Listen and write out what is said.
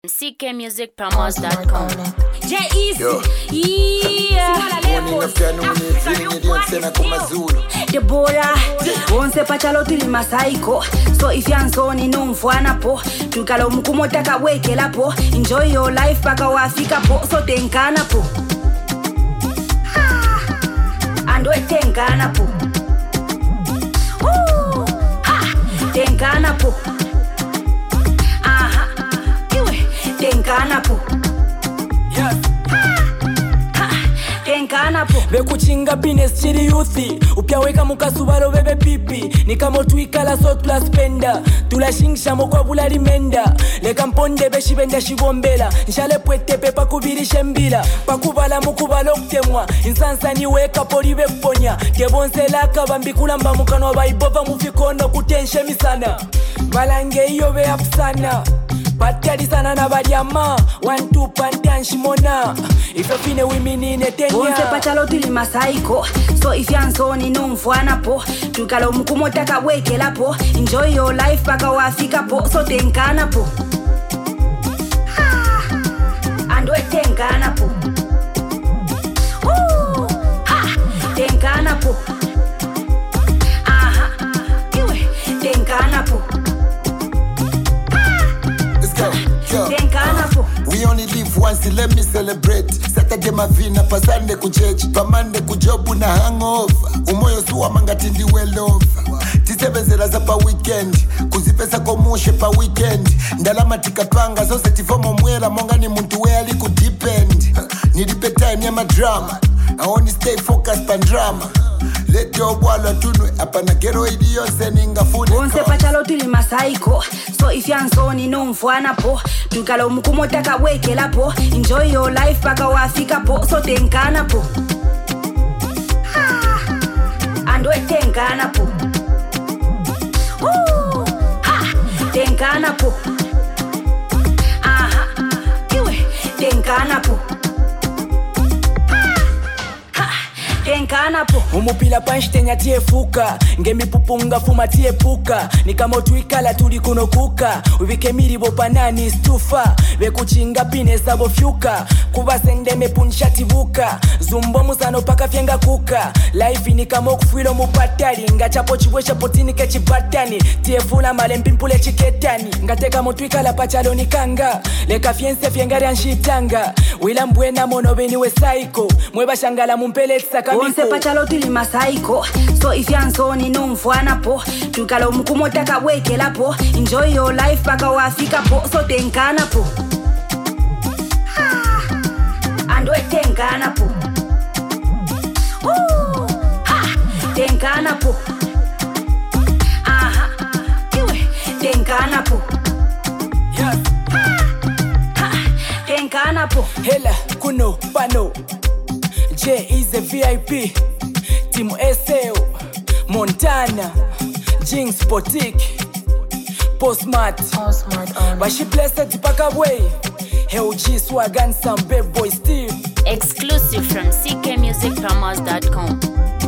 ckmusicpromos.com. J-Easy. Deborah, onse pachalo tuli masaiko. So if yansoni numfwana po, tukalo mkumota kaweke lapo. Enjoy your life paka wafika po, so tenkana po. Ando tenkana po. Tenkana po. Aha. Iwe tenkana po. Yes. Tenkana po. Bekuchinga business chiri youthi upyaweka mukasubalo bebe pipi nikamo twikala so tulaspenda tulashingisha mokwa bulali menda leka mponde beshibenda shigombela nshale pwete pepa kubirisha mbila pakubala mukubalo kutemwa insansa niweka poli beponya tebonselaka bambikulamba mukano bayibova mufikondo kutenshe misana balange iyo be apsana Patali sana na badiama 1-2 pantanshi mona If you fine women in a ten onse pachalo tuli masaiko. So if yansoni numfwana po, tukalo mkumota kaweke lapo. Enjoy your life paka wafika po, so tenkana po. Ando tenkana po. Tenkana po. Aha. Iwe tenkana po. We only live once, let me celebrate. Saturday mavina, pa Sunday ku church, pa Monday ku job na hangover. Umoyo suwa mangati ndi well over. Tisebenzela za pa weekend, kuzipesa komushe pa weekend. Ndalama tikapanga, so setifomo mwela, monga ni muntu we ali ku depend. Nilipe time ya madrama, I only stay focused pa drama. Let your wala tunwe, apana gero idiyo seninga fune. Onse pachalo tuli masaiko. So if yansoni numfwana po, tukalo mkumota kaweke lapo. Enjoy your life paka wafika po, so tenkana po. Ando tenkana po. Tenkana po. Aha. Iwe tenkana po. Tenkana po. Umupila panshtenya tiefuka ngemipupunga fuma tiepuka nikamo twikala tuli kuno kuka ubike miribo panani stufa bekuchinga pine sabo fyuka kubasende mepunsha tibuka zumbo musano paka fyenga kuka life nikamo kufwilo mupatali ngachapo chibwesha potini kechibatani tiefula malempi mpule chiketani ngateka mutwikala pachalo nikanga leka fyense fyengari anshitanga wila mbwena mono beniwe psycho mweba shangala mumpele tsaka onse pachalo tuli masaiko. So if yansoni numfwana po, tukalo mkumota kaweke lapo. Enjoy your life paka wafika po, so tenkana po. Ando tenkana po. Tenkana po. Aha. Iwe tenkana po. Yes. Tenkana po. Hela kuno pano J is a VIP Team SL Montana Jinx Boutique Postmart Bashi blessed paka way HG Swag and some bad boy Steve Exclusive from ckmusicpromos.com.